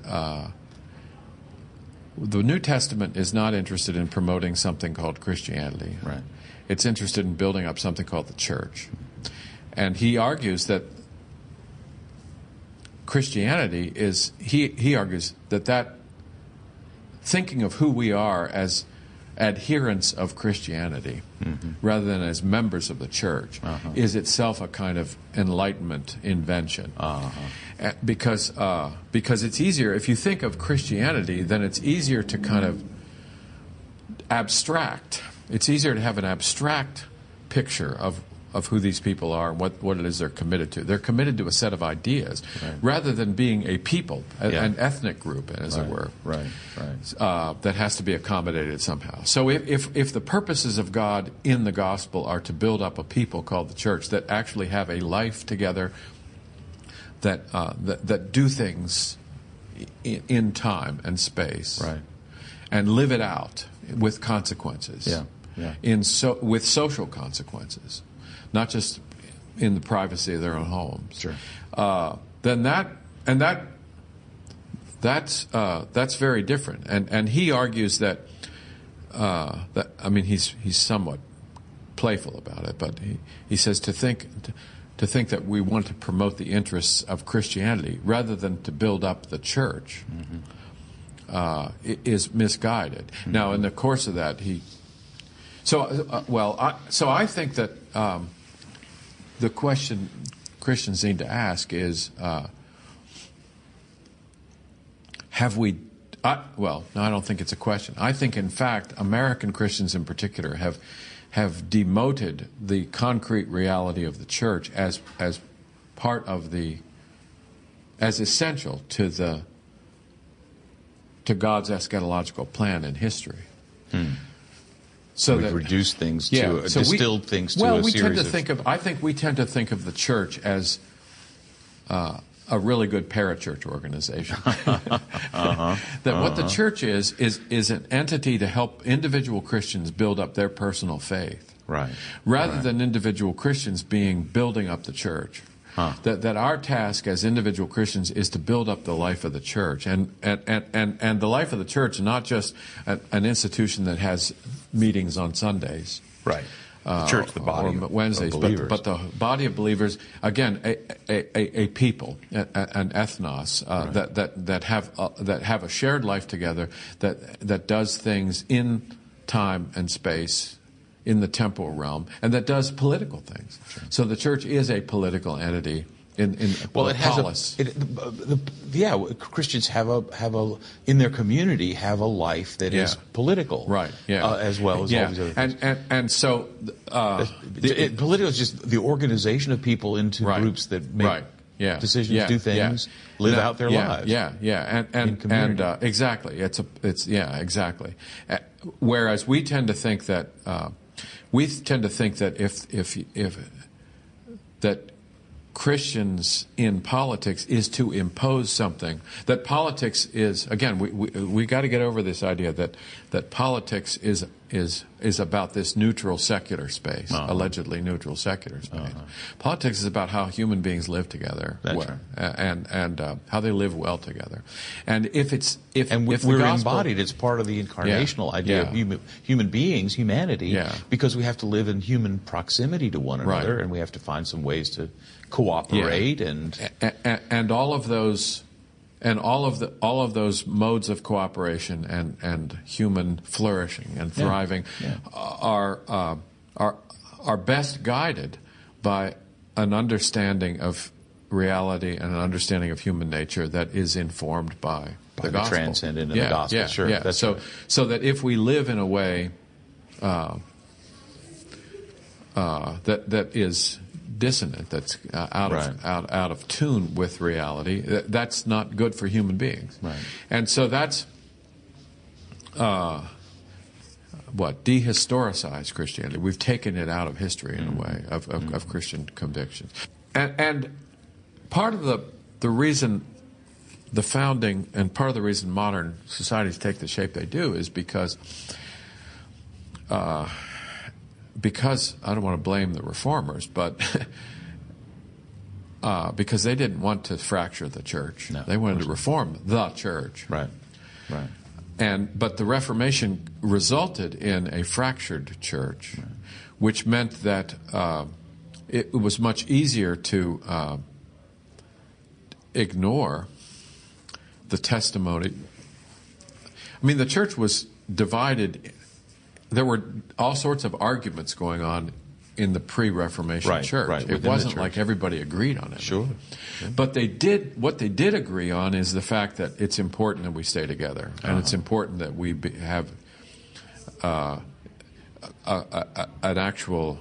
the New Testament is not interested in promoting something called Christianity. Right. It's interested in building up something called the church. And he argues that Christianity is, he argues that thinking of who we are as adherents of Christianity rather than as members of the church is itself a kind of Enlightenment invention. Because it's easier, if you think of Christianity, then it's easier to kind of abstract. It's easier to have an abstract picture of of who these people are and what it is they're committed to. They're committed to a set of ideas, rather than being a people, an ethnic group, as it were, that has to be accommodated somehow. So if the purposes of God in the gospel are to build up a people called the church that actually have a life together, that do things in time and space, and live it out with consequences, with social consequences, not just in the privacy of their own homes. Then that's very different. And he argues that I mean he's somewhat playful about it, but he says to think that we want to promote the interests of Christianity rather than to build up the church is misguided. Now, in the course of that, I think that the question Christians need to ask is, have we? No, I don't think it's a question. I think, in fact, American Christians in particular have demoted the concrete reality of the church as part of as essential to God's eschatological plan in history. So we've reduced things to distilled things to a series I think we tend to think of the church as a really good parachurch organization. What the church is an entity to help individual Christians build up their personal faith, rather than individual Christians building up the church. That our task as individual Christians is to build up the life of the church, and the life of the church, not just an institution that has meetings on Sundays, the church, the body of Wednesdays, of believers. But the body of believers, again, a people, an ethnos that have a shared life together, that does things in time and space, in the temporal realm, and that does political things. So the church is a political entity. Christians have a in their community have a life that is political, as well as all these other things. And so political is just the organization of people into groups that make decisions, do things, live out their lives. And exactly, it's exactly. Whereas we tend to think that if that Christians in politics is to impose something. That politics is, again, we got to get over this idea that politics is about this neutral secular space, allegedly neutral secular space. Politics is about how human beings live together, and how they live well together. And we're embodied, it's part of the incarnational idea of human beings, humanity, because we have to live in human proximity to one another, and we have to find some ways to cooperate and all of those modes of cooperation and human flourishing and thriving are best guided by an understanding of reality and an understanding of human nature that is informed by the gospel. Transcendent in the gospel. So that if we live in a way that is dissonant, that's out of tune with reality, that's not good for human beings. And so that's dehistoricized Christianity. We've taken it out of history in a way of Christian convictions. And part of the reason the founding and part of the reason modern societies take the shape they do is because I don't want to blame the reformers, but because they didn't want to fracture the church. No, they wanted to reform the church. But the Reformation resulted in a fractured church, which meant that it was much easier to ignore the testimony. I mean, the church was divided. There were all sorts of arguments going on in the pre-Reformation church. It wasn't like everybody agreed on it. Sure. But what they did agree on is the fact that it's important that we stay together, and it's important that we have an actual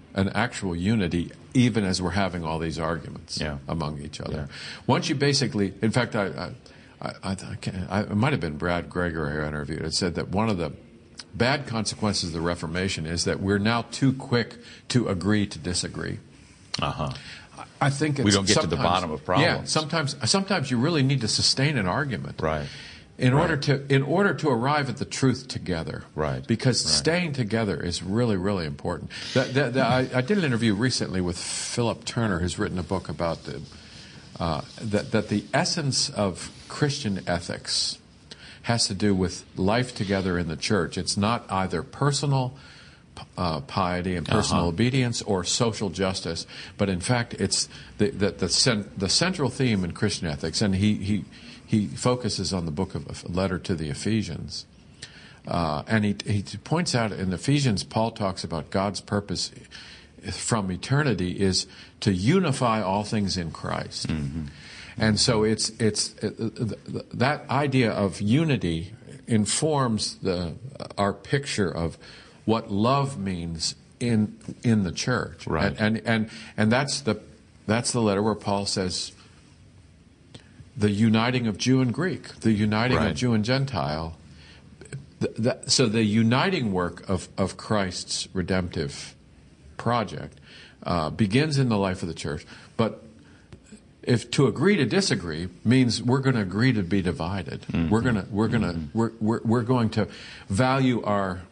an actual unity, even as we're having all these arguments among each other. Yeah. Once you basically, in fact, it might have been Brad Gregory I interviewed. It said that one of the bad consequences of the Reformation is that we're now too quick to agree to disagree. I think we don't get to the bottom of problems. Yeah, sometimes you really need to sustain an argument, right? In order to arrive at the truth together, right? Because staying together is really, really important. I did an interview recently with Philip Turner, who's written a book about that the essence of Christian ethics has to do with life together in the church. It's not either personal piety and personal obedience or social justice, but in fact it's the central theme in Christian ethics. And he focuses on the book of a letter to the Ephesians, and he points out in Ephesians, Paul talks about God's purpose from eternity is to unify all things in Christ. And so it's that idea of unity informs our picture of what love means in the church, right? And that's the letter where Paul says the uniting of Jew and Greek, the uniting of Jew and Gentile. So the uniting work of Christ's redemptive project begins in the life of the church, but if to agree to disagree means we're going to agree to be divided. We're going to value our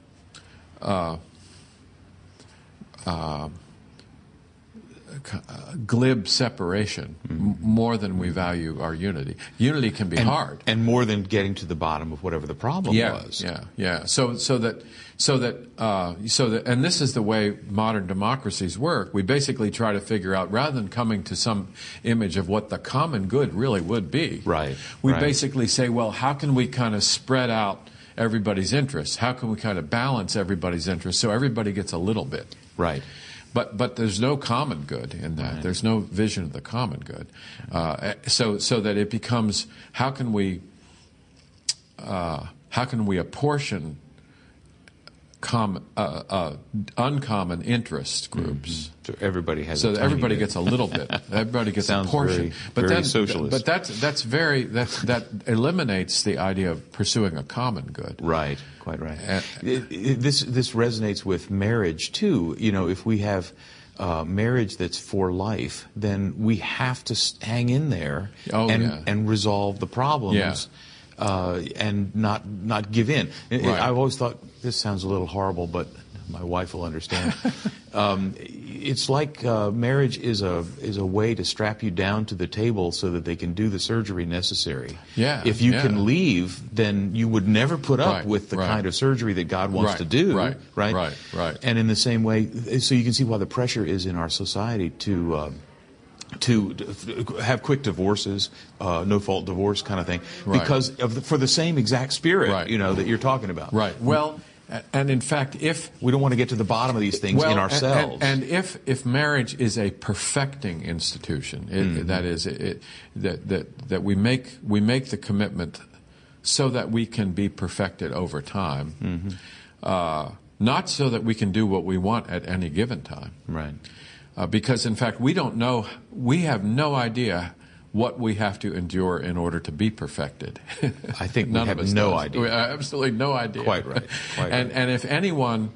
glib separation more than we value our unity. Unity can be hard, and more than getting to the bottom of whatever the problem was. So that, and this is the way modern democracies work. We basically try to figure out, rather than coming to some image of what the common good really would be, we basically say, well, how can we kind of spread out everybody's interests? How can we kind of balance everybody's interests so everybody gets a little bit? Right. But there's no common good in that. Right. There's no vision of the common good. So that it becomes, how can we apportion uncommon interest groups? So everybody has. So that everybody gets a little bit. Everybody gets a portion. Very socialist. But that eliminates the idea of pursuing a common good. Right. Quite right. This resonates with marriage too. You know, if we have marriage that's for life, then we have to hang in there and resolve the problems. Yeah. And not give in. I've always thought, this sounds a little horrible, but my wife will understand. It's like marriage is a way to strap you down to the table so that they can do the surgery necessary. Yeah. If you can leave, then you would never put up with the kind of surgery that God wants to do. Right. And in the same way, so you can see why the pressure is in our society to have quick divorces, no-fault divorce kind of thing, because for the same exact spirit, that you're talking about. Right. Well, and in fact, if we don't want to get to the bottom of these things in ourselves, and if marriage is a perfecting institution, that is, that we make the commitment so that we can be perfected over time, not so that we can do what we want at any given time. Right. Because, in fact, we have no idea what we have to endure in order to be perfected. I think we have no idea. We have absolutely no idea. Quite right. And if anyone,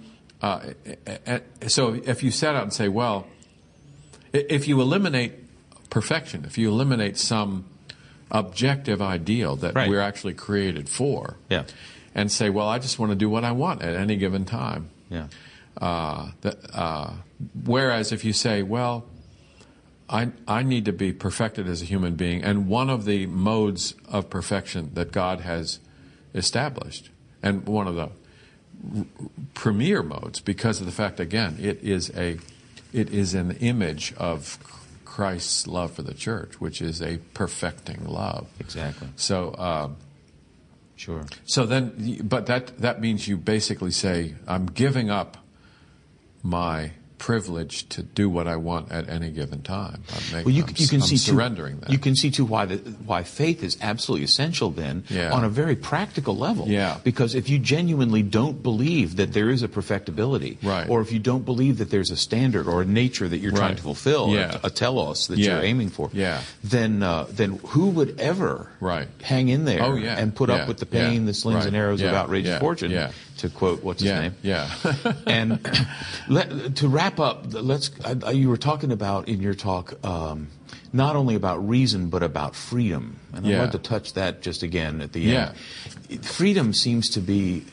so if you set out and say, well, if you eliminate perfection, if you eliminate some objective ideal that we're actually created for, and say, well, I just want to do what I want at any given time. Whereas if you say, well, I need to be perfected as a human being, and one of the modes of perfection that God has established, and one of the premier modes, because of the fact, again, it is an image of Christ's love for the church, which is a perfecting love. Exactly. So, sure. So then, but that means you basically say, I'm giving up my privilege to do what I want at any given time. Well, you can see surrendering that. You can see too why faith is absolutely essential then on a very practical level. Yeah. Because if you genuinely don't believe that there is a perfectibility, right. or if you don't believe that there's a standard or a nature that you're trying to fulfill, a telos that you're aiming for, then who would ever hang in there and put up with the pain, the slings and arrows of outrageous fortune? To quote what's his name? And to wrap up, you were talking about in your talk not only about reason but about freedom, and I'd like to touch that just again at the end. Freedom seems to be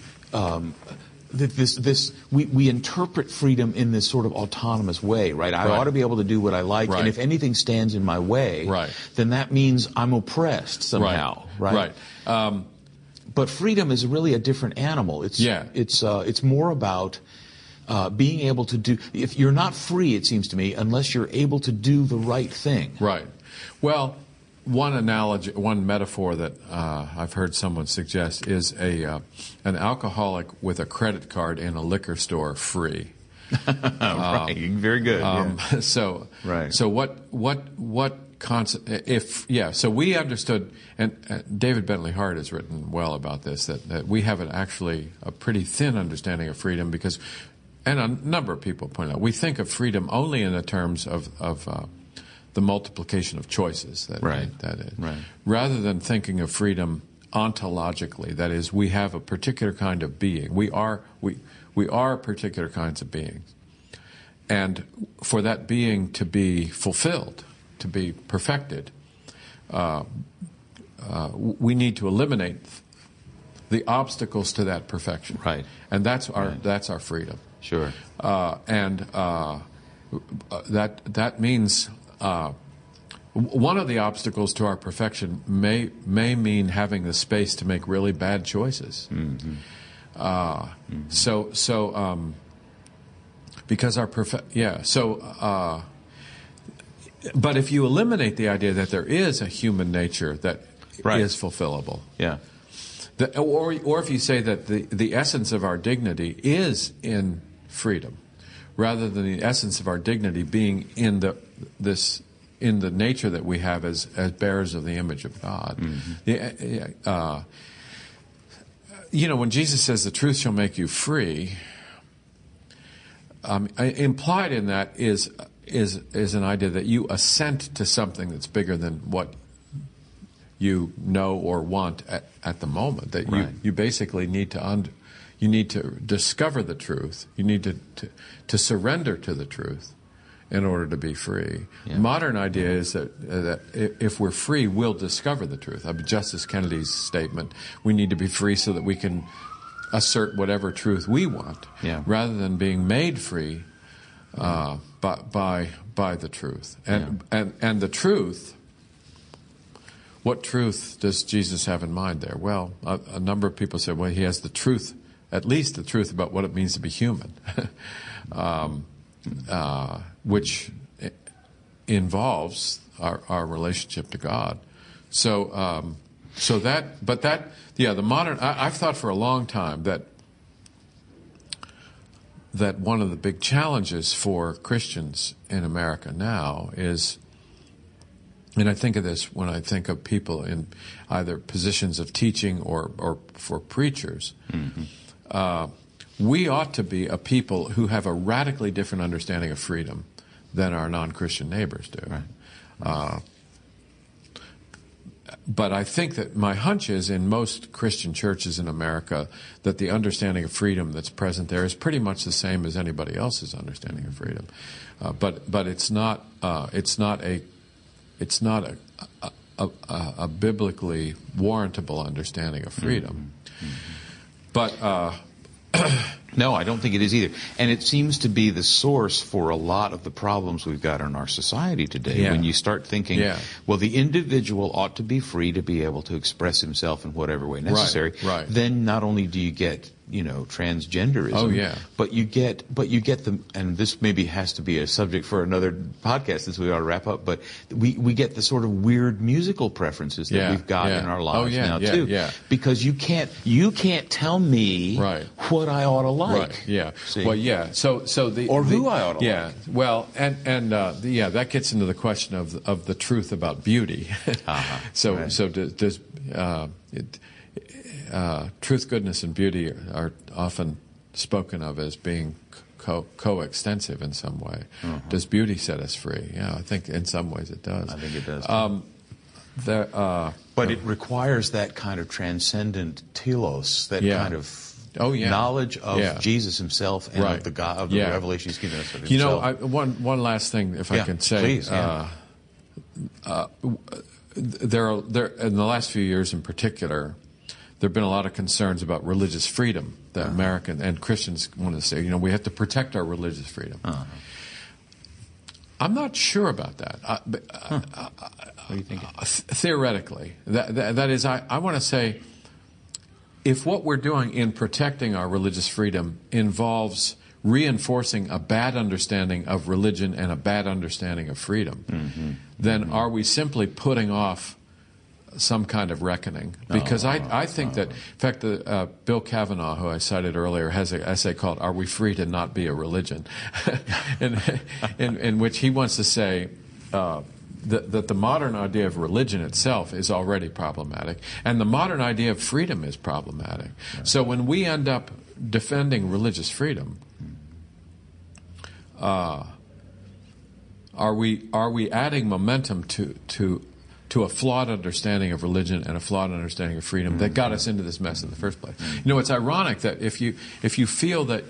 we interpret freedom in this sort of autonomous way, right? I ought to be able to do what I like, and if anything stands in my way, then that means I'm oppressed somehow, right? But freedom is really a different animal. It's more about being able to do. If you're not free, it seems to me, unless you're able to do the right thing. Right. Well, one analogy, one metaphor that I've heard someone suggest is an alcoholic with a credit card in a liquor store free. Right. Very good. So what concept? So we understood, and David Bentley Hart has written well about this, that we have actually a pretty thin understanding of freedom because, and a number of people point out, we think of freedom only in the terms of the multiplication of choices. That is. Rather than thinking of freedom ontologically, that is, we have a particular kind of being. We are particular kinds of beings, and for that being to be fulfilled, to be perfected, we need to eliminate the obstacles to that perfection. Right. And that's our freedom. Sure. That means one of the obstacles to our perfection may mean having the space to make really bad choices. Because our but if you eliminate the idea that there is a human nature that is fulfillable, or if you say that the essence of our dignity is in freedom, rather than the essence of our dignity being in the nature that we have as bearers of the image of God. When Jesus says the truth shall make you free, implied in that is an idea that you assent to something that's bigger than what you know or want at the moment. That you basically need to you need to discover the truth. You need to surrender to the truth in order to be free. Modern idea is that if we're free, we'll discover the truth. Justice Kennedy's statement: we need to be free so that we can assert whatever truth we want, rather than being made free by the truth. And the truth. What truth does Jesus have in mind there? Well, a number of people say, well, he has the truth, at least the truth about what it means to be human, which involves our relationship to God. The modern. I've thought for a long time that one of the big challenges for Christians in America now is. And I think of this when I think of people in either positions of teaching or for preachers. We ought to be a people who have a radically different understanding of freedom than our non-Christian neighbors do. But I think that my hunch is in most Christian churches in America that the understanding of freedom that's present there is pretty much the same as anybody else's understanding of freedom. But it's not a biblically warrantable understanding of freedom. But no, I don't think it is either. And it seems to be the source for a lot of the problems we've got in our society today. When you start thinking, well, the individual ought to be free to be able to express himself in whatever way necessary. Then not only do you get transgenderism. But you get the, and this maybe has to be a subject for another podcast since we ought to wrap up, but we get the sort of weird musical preferences that we've got in our lives now too. Because you can't tell me what I ought to like. Right. Yeah. See? Well, yeah. So who I ought to yeah. like. Well, yeah, that gets into the question of the truth about beauty. So Right. so does truth, goodness, and beauty are often spoken of as being coextensive in some way. Does beauty set us free? Yeah, I think in some ways it does. I think it does. But it requires that kind of transcendent telos, that kind of knowledge of Jesus himself and of the God, of the revelation he's given us of himself. You know, one last thing, if I can say. Please, there in the last few years in particular, there have been a lot of concerns about religious freedom that American and Christians want to say, we have to protect our religious freedom. I'm not sure about that. What do you think? Theoretically, that is, I want to say, if what we're doing in protecting our religious freedom involves reinforcing a bad understanding of religion and a bad understanding of freedom, then are we simply putting off some kind of reckoning? Because I think that, in fact, Bill Kavanaugh, who I cited earlier, has an essay called "Are We Free to Not Be a Religion?" in which he wants to say that the modern idea of religion itself is already problematic, and the modern idea of freedom is problematic. Right. So when we end up defending religious freedom, are we adding momentum to a flawed understanding of religion and a flawed understanding of freedom that got us into this mess in the first place? It's ironic that if you feel that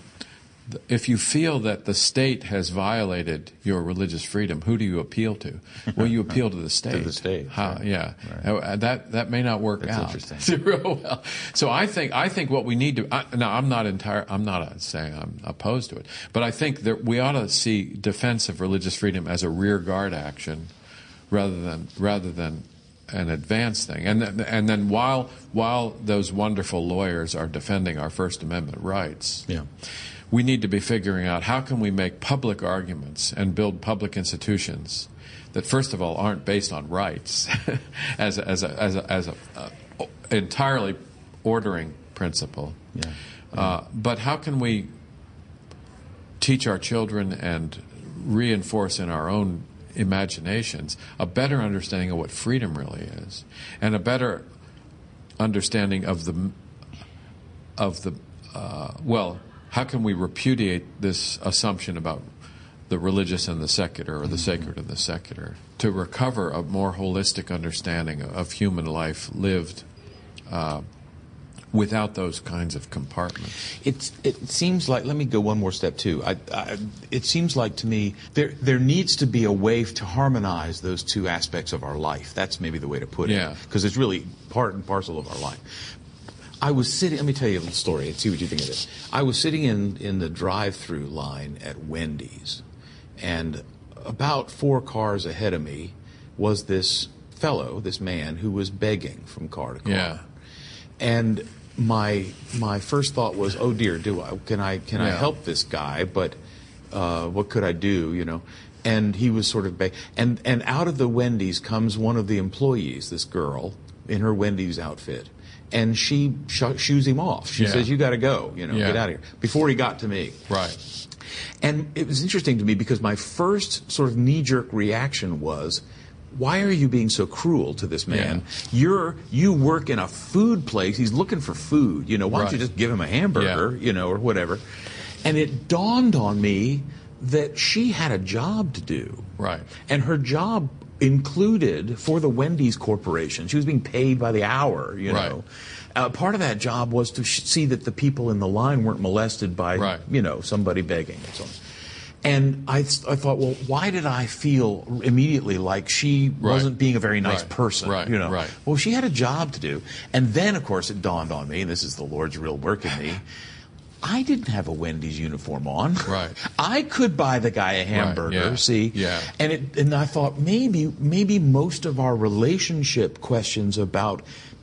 the state has violated your religious freedom, who do you appeal to? Well, you appeal to the state. To the state. Right. Yeah. Right. That may not work out. That's interesting. Well, so I think what we need to now I'm not saying I'm opposed to it, but I think that we ought to see defense of religious freedom as a rear guard action rather than an advanced thing. And then while those wonderful lawyers are defending our First Amendment rights, we need to be figuring out how can we make public arguments and build public institutions that, first of all, aren't based on rights as a entirely ordering principle. But how can we teach our children and reinforce in our own imaginations a better understanding of what freedom really is, and a better understanding of how can we repudiate this assumption about the religious and the secular, or the sacred and the secular, to recover a more holistic understanding of human life lived without those kinds of compartments. It seems like, let me go one more step too. It seems like to me there needs to be a way to harmonize those two aspects of our life. That's maybe the way to put it, because it's really part and parcel of our life. I was sitting, let me tell you a little story and see what you think of this. I was sitting in the drive-through line at Wendy's, and about 4 cars ahead of me was this man who was begging from car to car. And my first thought was, oh dear, can I help this guy? But what could I do? And he was sort of and out of the Wendy's comes one of the employees, this girl in her Wendy's outfit, and she shoos him off. She says, "You got to go, get out of here," before he got to me. Right. And it was interesting to me because my first sort of knee-jerk reaction was, why are you being so cruel to this man? You work in a food place. He's looking for food. Why don't you just give him a hamburger, or whatever? And it dawned on me that she had a job to do. Right. And her job included, for the Wendy's Corporation, she was being paid by the hour, know. Part of that job was to see that the people in the line weren't molested by, somebody begging and so on. And I thought, well, why did I feel immediately like she wasn't being a very nice person? Well, she had a job to do. And then, of course, it dawned on me, and this is the Lord's real work in me, I didn't have a Wendy's uniform on. Right. I could buy the guy a hamburger, see? Yeah. And I thought maybe most of our relationship questions about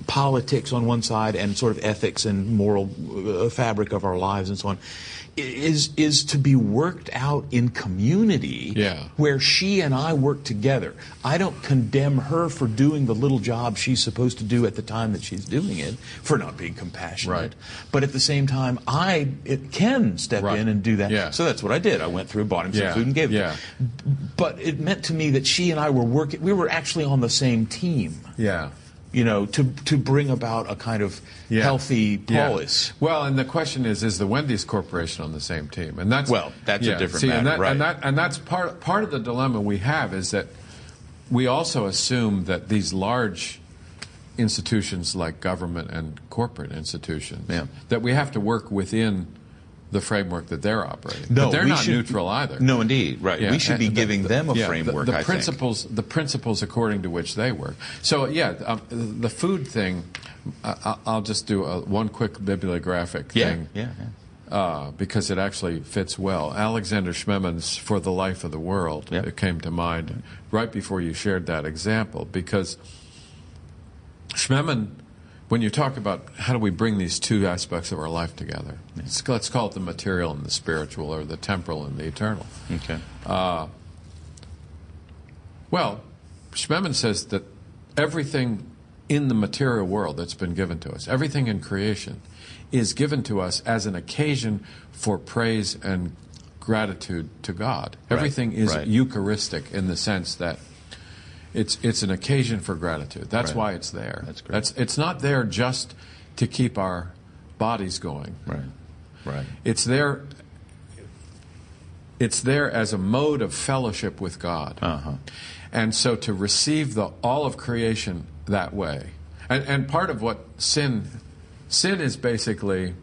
politics on one side and sort of ethics and moral fabric of our lives and so on, is to be worked out in community, where she and I work together. I don't condemn her for doing the little job she's supposed to do at the time that she's doing it, for not being compassionate. Right. But at the same time, I can step in and do that. Yeah. So that's what I did. I went through, bought him some food and gave it to him. But it meant to me that she and I were working, we were actually on the same team. Yeah. You know, to bring about a kind of healthy polis. Well, and the question is the Wendy's Corporation on the same team? And that's a different matter, and that's part of the dilemma we have, is that we also assume that these large institutions like government and corporate institutions, that we have to work within the framework that they're operating. No, but they're not neutral either. No, indeed, right. We should be giving them a framework. The principles according to which they work. So the food thing. I'll just do one quick bibliographic thing. Because it actually fits well. Alexander Schmemann's "For the Life of the World" it came to mind right before you shared that example, because Schmemann, when you talk about how do we bring these two aspects of our life together, let's call it the material and the spiritual, or the temporal and the eternal. Okay. Well, Schmemann says that everything in the material world that's been given to us, everything in creation, is given to us as an occasion for praise and gratitude to God. Everything is Eucharistic in the sense that it's an occasion for gratitude. That's why it's there. That's great. It's not there just to keep our bodies going. Right. It's there as a mode of fellowship with God. And so to receive all of creation that way. And part of what sin is basically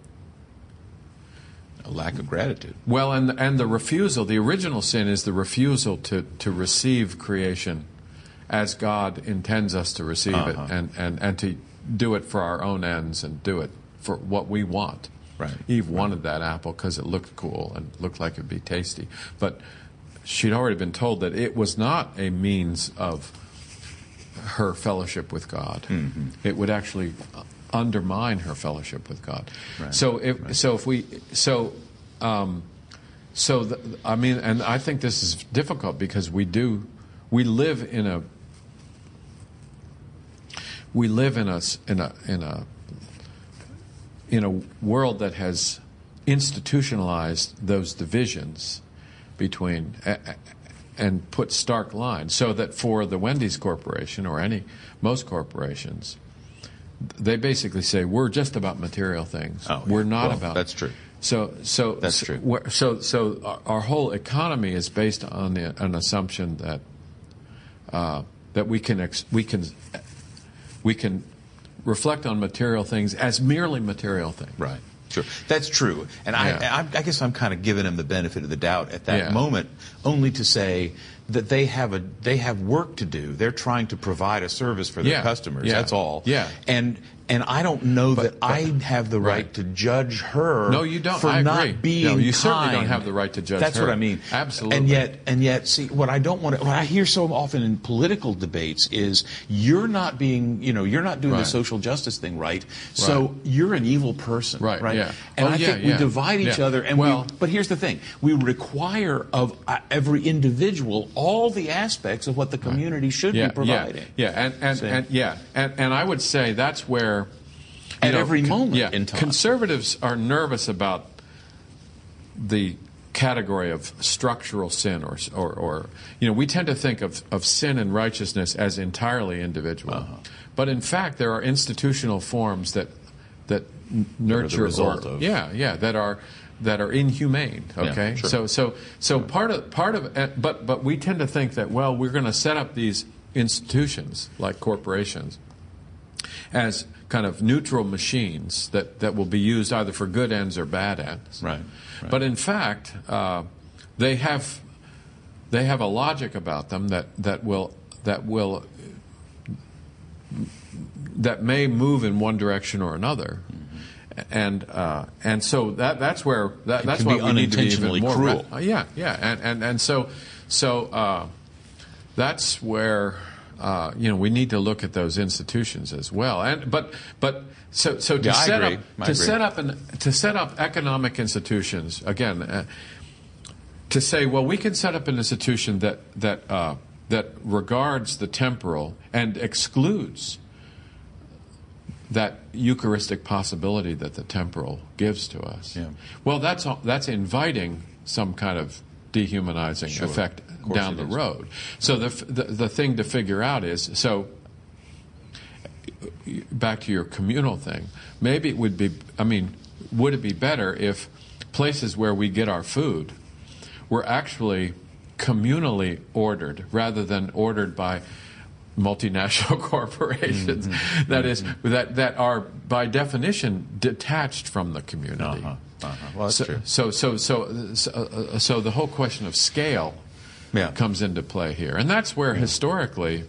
a lack of gratitude. Well, and the refusal, the original sin is the refusal to receive creation as God intends us to receive it, and to do it for our own ends and do it for what we want. Right. Eve wanted that apple because it looked cool and looked like it'd be tasty. But she'd already been told that it was not a means of her fellowship with God. It would actually undermine her fellowship with God. I mean, and I think this is difficult because we live in a world that has institutionalized those divisions between and put stark lines, so that for the Wendy's Corporation or most corporations, they basically say we're just about material things. We're not about. That's true. So that's true. So our whole economy is based on an assumption that we can reflect on material things as merely material things. Right. Sure. That's true. And I guess I'm kind of giving them the benefit of the doubt at that moment, only to say that they have work to do. They're trying to provide a service for their customers. That's all. And I don't know that I have the right to judge her. No, you don't. For I not agree. being no, you kind. certainly don't have the right to judge her. That's what I mean. Absolutely. And yet, see, what I don't want to, what I hear so often in political debates is you're not doing the social justice thing right. So you're an evil person. Right. Yeah. And I think we divide each other. And but here's the thing: we require of every individual all the aspects of what the community should be providing. And I would say that's where at every moment in time, conservatives are nervous about the category of structural sin, or we tend to think of sin and righteousness as entirely individual, but in fact there are institutional forms that nurture the result of that are inhumane. Okay, so part of but we tend to think that we're going to set up these institutions like corporations as kind of neutral machines that will be used either for good ends or bad ends. Right. But in fact, they have a logic about them that may move in one direction or another. And so that's why we need to be even more cruel. and so that's where we need to look at those institutions as well. And but so to yeah, set up economic institutions again, to say, well, we can set up an institution that regards the temporal and excludes that Eucharistic possibility that the temporal gives to us. Yeah. Well, that's inviting some kind of dehumanizing effect down the road. So the thing to figure out is, so back to your communal thing, maybe it would be, would it be better if places where we get our food were actually communally ordered rather than ordered by multinational corporations that are by definition detached from the community. Well, that's true. So the whole question of scale comes into play here, and that's where historically,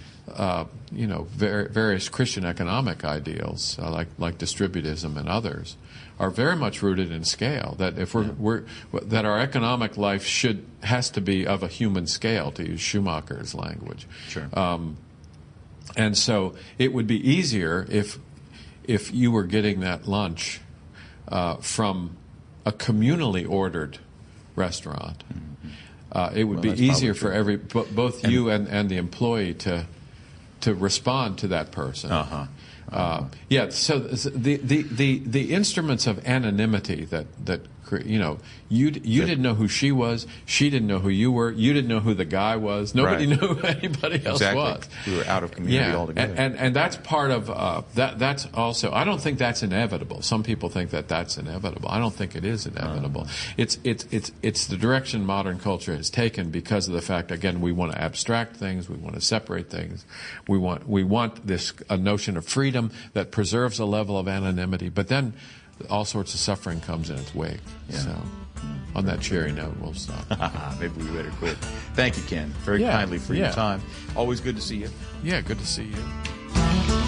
various Christian economic ideals like distributism and others are very much rooted in scale. That if that our economic life has to be of a human scale, to use Schumacher's language. Sure. And so it would be easier if you were getting that lunch from a communally ordered restaurant. It would be easier for both you and the employee to respond to that person. So the instruments of anonymity that you didn't know who she was, she didn't know who you were, you didn't know who the guy was, nobody knew who anybody else was. We were out of community altogether. And that's part of that's also, I don't think that's inevitable. Some people think that that's inevitable. I don't think it is inevitable. It's the direction modern culture has taken because of the fact, again, we want to abstract things, we want to separate things, we want a notion of freedom that preserves a level of anonymity, but then all sorts of suffering comes in its wake. So on that cheery note, we'll stop. Maybe we better quit. Thank you, Ken, very kindly for your time. Always good to see you. Yeah, good to see you.